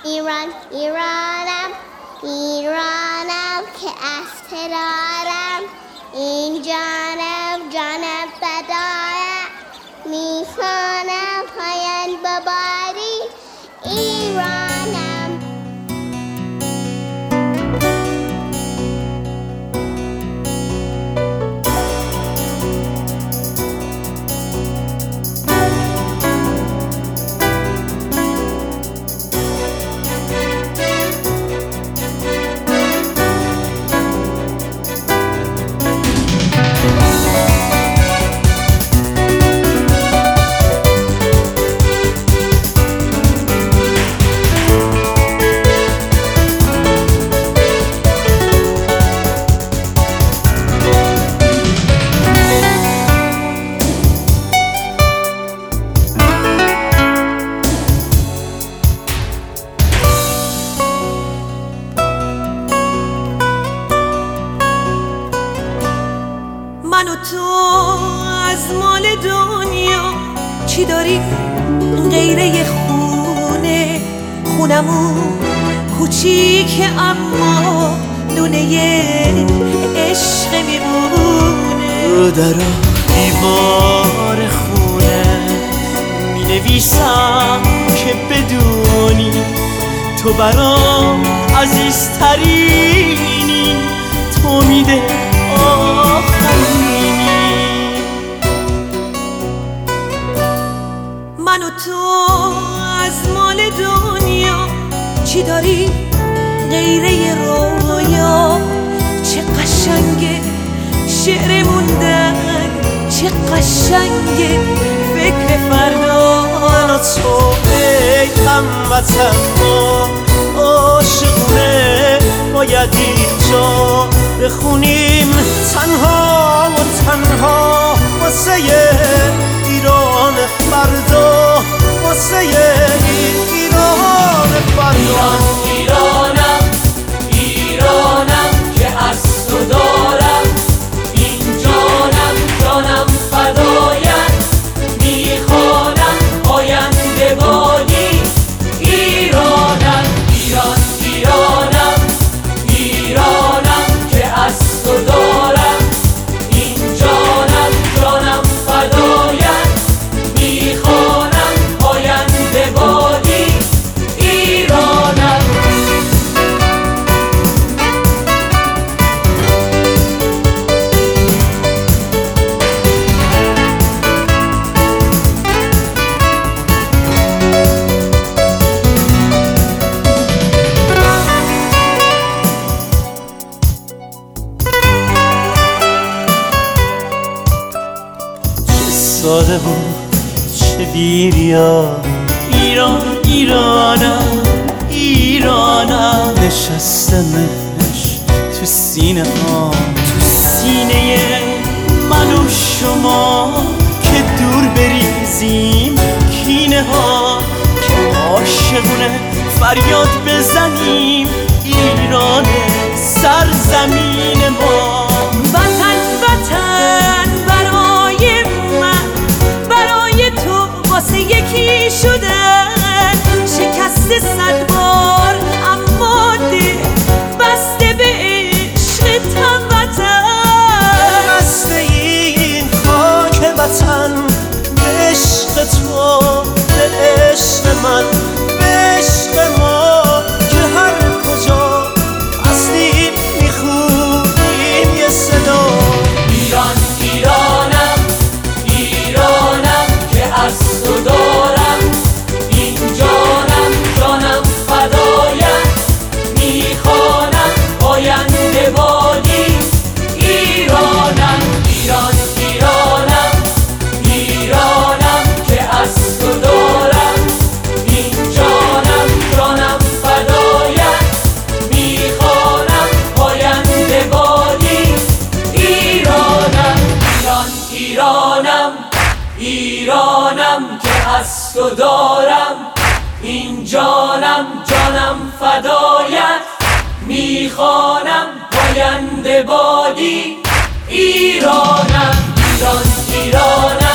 ایران ایرانم ایرانم که از ترارم این جانم جانم فدایم میخوانم پایان بباری ایرانم. من و تو از مال دنیا چی داری غیره خونه؟ خونمون کوچیکه اما دونه عشق میمونه. رو در دیوار خونه می نویسم که بدونی تو برام عزیزترینی، تو میده آخرینی. من و تو از مال دنیا چی داری غیره رویا؟ چه قشنگه شعر موندن، چه قشنگه فکر فردا. من و تو ای هموطن ما عاشقونه باید اینجا بخونیم تنها و تنها واسه ایران فردا، واسه ایران فردا. ایرانم ایرانم که از تو دارم این جانم جانم فدایت میخوانم آینده بادی ایرانم. ایران ایرانم ایرانم که از تو دارم این جانم جانم فدایت میخوانم آینده بادی ایرانم. ساده بود چه بیریا ایران ایرانم ایرانم. نشسته مهرش تو سینه ها، تو سینه من و شما که دور بریزیم کینه ها، که عاشقونه فریاد بزنیم ایران سرزمین ما. وطن وطن برای من برای تو واسه یکی شدن، شکست 100 بار اما دل بسته به عشق وطن. بسته این خاک وطن به عشق تو، به عشق من، به عشق ما، که هر کجا هستیم میخونیم یه صدا. ایران ایرانم ایرانم که از تو دارم این جانم جانم فدایت میخوانم آینده بادی ایرانم. ایران ایرانم ایرانم که از تو دارم این جانم جانم فدایت میخوانم آینده بادی ایرانم. ایران ایرانم ایرانم که از تو دارم این جانم جانم فدایت میخوانم پاینده بادی ایرانم. ایران ایرانم